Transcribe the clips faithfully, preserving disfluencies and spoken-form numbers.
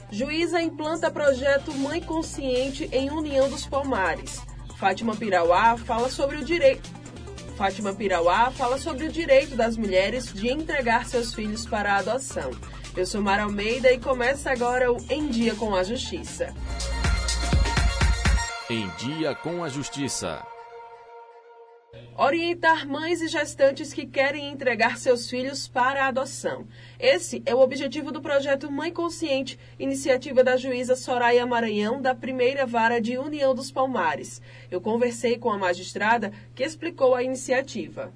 Juíza implanta projeto Mãe Consciente em União dos Palmares. Fátima Pirauá fala sobre o direito. Fátima Pirauá fala sobre o direito das mulheres de entregar seus filhos para a adoção. Eu sou Mara Almeida e começa agora o Em Dia com a Justiça. Em Dia com a Justiça. Orientar mães e gestantes que querem entregar seus filhos para a adoção. Esse é o objetivo do projeto Mãe Consciente, iniciativa da juíza Soraya Maranhão, da primeira vara de União dos Palmares. Eu conversei com a magistrada que explicou a iniciativa.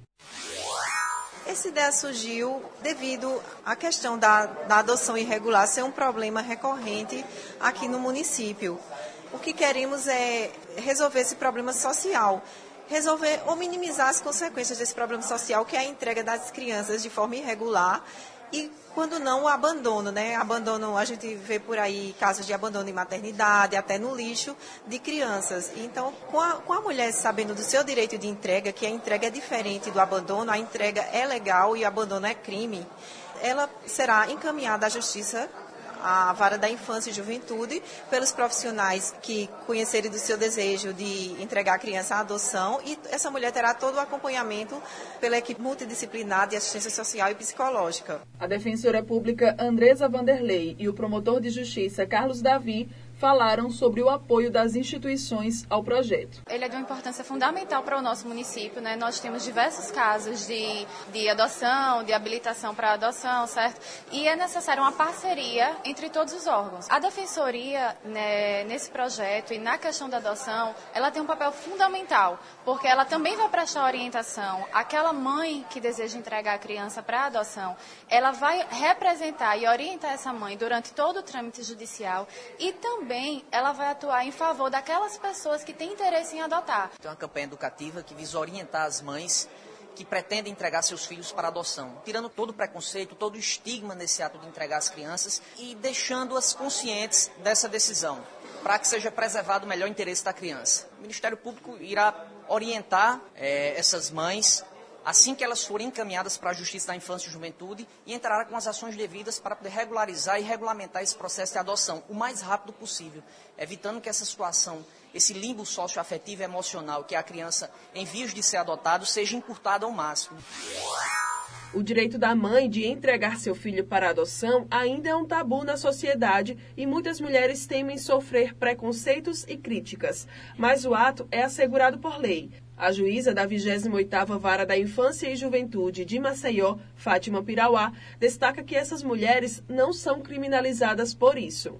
Essa ideia surgiu devido à questão da, da adoção irregular ser um problema recorrente aqui no município. O que queremos é resolver esse problema social. Resolver ou minimizar as consequências desse problema social, que é a entrega das crianças de forma irregular e, quando não, o abandono, né? Abandono, a gente vê por aí casos de abandono em maternidade, até no lixo, de crianças. Então, com a, com a mulher sabendo do seu direito de entrega, que a entrega é diferente do abandono, a entrega é legal e o abandono é crime, ela será encaminhada à justiça, a vara da infância e juventude, pelos profissionais que conhecerem do seu desejo de entregar a criança à adoção, e essa mulher terá todo o acompanhamento pela equipe multidisciplinar de assistência social e psicológica. A defensora pública Andresa Vanderlei e o promotor de justiça Carlos Davi falaram sobre o apoio das instituições ao projeto. Ele é de uma importância fundamental para o nosso município, né? Nós temos diversos casos de, de adoção, de habilitação para adoção, certo? E é necessária uma parceria entre todos os órgãos. A defensoria, né, nesse projeto e na questão da adoção, ela tem um papel fundamental, porque ela também vai prestar orientação àquela mãe que deseja entregar a criança para a adoção. Ela vai representar e orientar essa mãe durante todo o trâmite judicial e também Também ela vai atuar em favor daquelas pessoas que têm interesse em adotar. Tem uma campanha educativa que visa orientar as mães que pretendem entregar seus filhos para adoção, tirando todo o preconceito, todo o estigma nesse ato de entregar as crianças e deixando-as conscientes dessa decisão, para que seja preservado o melhor interesse da criança. O Ministério Público irá orientar é, essas mães assim que elas forem encaminhadas para a Justiça da Infância e Juventude e entrará com as ações devidas para poder regularizar e regulamentar esse processo de adoção o mais rápido possível, evitando que essa situação, esse limbo socioafetivo e emocional que a criança em vias de ser adotado, seja encurtado ao máximo. O direito da mãe de entregar seu filho para a adoção ainda é um tabu na sociedade e muitas mulheres temem sofrer preconceitos e críticas, mas o ato é assegurado por lei. A juíza da vigésima oitava Vara da Infância e Juventude de Maceió, Fátima Pirauá, destaca que essas mulheres não são criminalizadas por isso.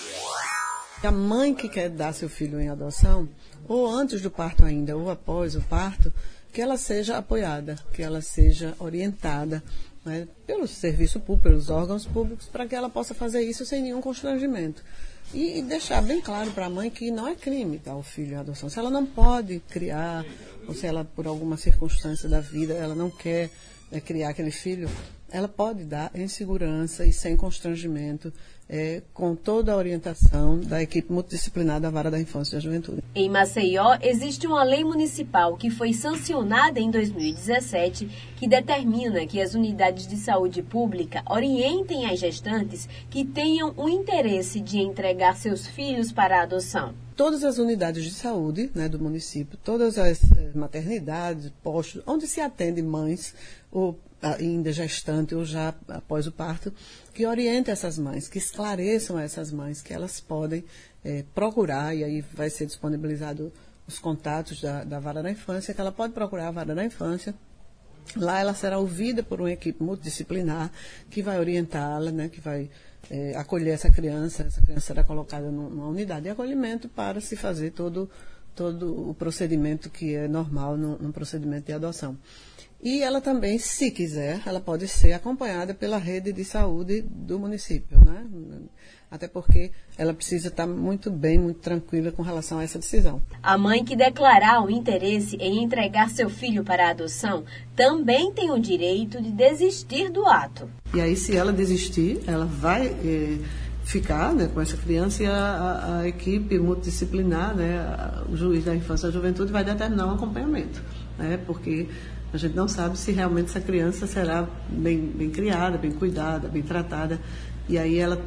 A mãe que quer dar seu filho em adoção, ou antes do parto ainda, ou após o parto, que ela seja apoiada, que ela seja orientada, né, pelo serviço público, pelos órgãos públicos, para que ela possa fazer isso sem nenhum constrangimento. E, e deixar bem claro para a mãe que não é crime dar o filho em adoção. Se ela não pode criar, ou se ela, por alguma circunstância da vida, ela não quer é, criar aquele filho, ela pode dar em segurança e sem constrangimento, é, com toda a orientação da equipe multidisciplinar da Vara da Infância e da Juventude. Em Maceió, existe uma lei municipal que foi sancionada em dois mil e dezessete que determina que as unidades de saúde pública orientem as gestantes que tenham o interesse de entregar seus filhos para a adoção. Todas as unidades de saúde, né, do município, todas as eh, maternidades, postos, onde se atende mães, ou ainda gestante ou já após o parto, que orientem essas mães, que esclareçam essas mães, que elas podem eh, procurar, e aí vai ser disponibilizado os contatos da, da Vara da Infância, que ela pode procurar a Vara da Infância. Lá ela será ouvida por uma equipe multidisciplinar que vai orientá-la, né, que vai é, acolher essa criança. Essa criança será colocada numa unidade de acolhimento para se fazer todo, todo o procedimento que é normal num, num procedimento de adoção. E ela também, se quiser, ela pode ser acompanhada pela rede de saúde do município, né? Até porque ela precisa estar muito bem, muito tranquila com relação a essa decisão. A mãe que declarar o interesse em entregar seu filho para a adoção também tem o direito de desistir do ato. E aí, se ela desistir, ela vai eh, ficar, né, com essa criança, e a, a, a equipe multidisciplinar, né, a, o juiz da infância e da juventude vai determinar um acompanhamento, né, porque a gente não sabe se realmente essa criança será bem, bem criada, bem cuidada, bem tratada. E aí ela,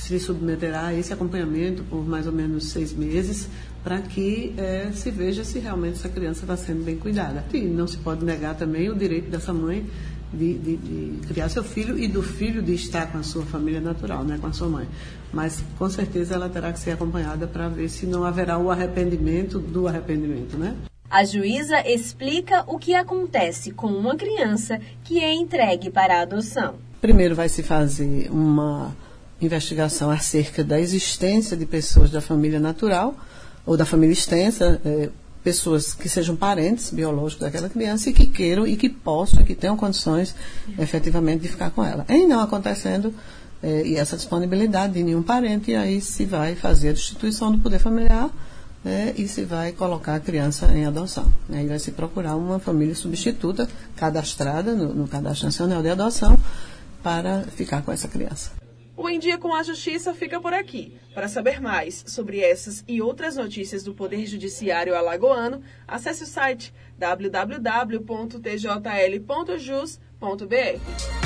se submeterá a esse acompanhamento por mais ou menos seis meses, para que é, se veja se realmente essa criança está sendo bem cuidada. E não se pode negar também o direito dessa mãe de, de, de criar seu filho e do filho de estar com a sua família natural, né, com a sua mãe. Mas, com certeza, ela terá que ser acompanhada para ver se não haverá o arrependimento do arrependimento, né? A juíza explica o que acontece com uma criança que é entregue para a adoção. Primeiro vai se fazer uma investigação acerca da existência de pessoas da família natural ou da família extensa, é, pessoas que sejam parentes biológicos daquela criança e que queiram e que possam, e que tenham condições efetivamente de ficar com ela. Em não acontecendo é, e essa disponibilidade de nenhum parente, aí se vai fazer a destituição do poder familiar é, e se vai colocar a criança em adoção. Aí vai se procurar uma família substituta cadastrada no, no Cadastro Nacional de Adoção para ficar com essa criança. O Em Dia com a Justiça fica por aqui. Para saber mais sobre essas e outras notícias do Poder Judiciário alagoano, acesse o site w w w ponto t j l ponto jus ponto b r.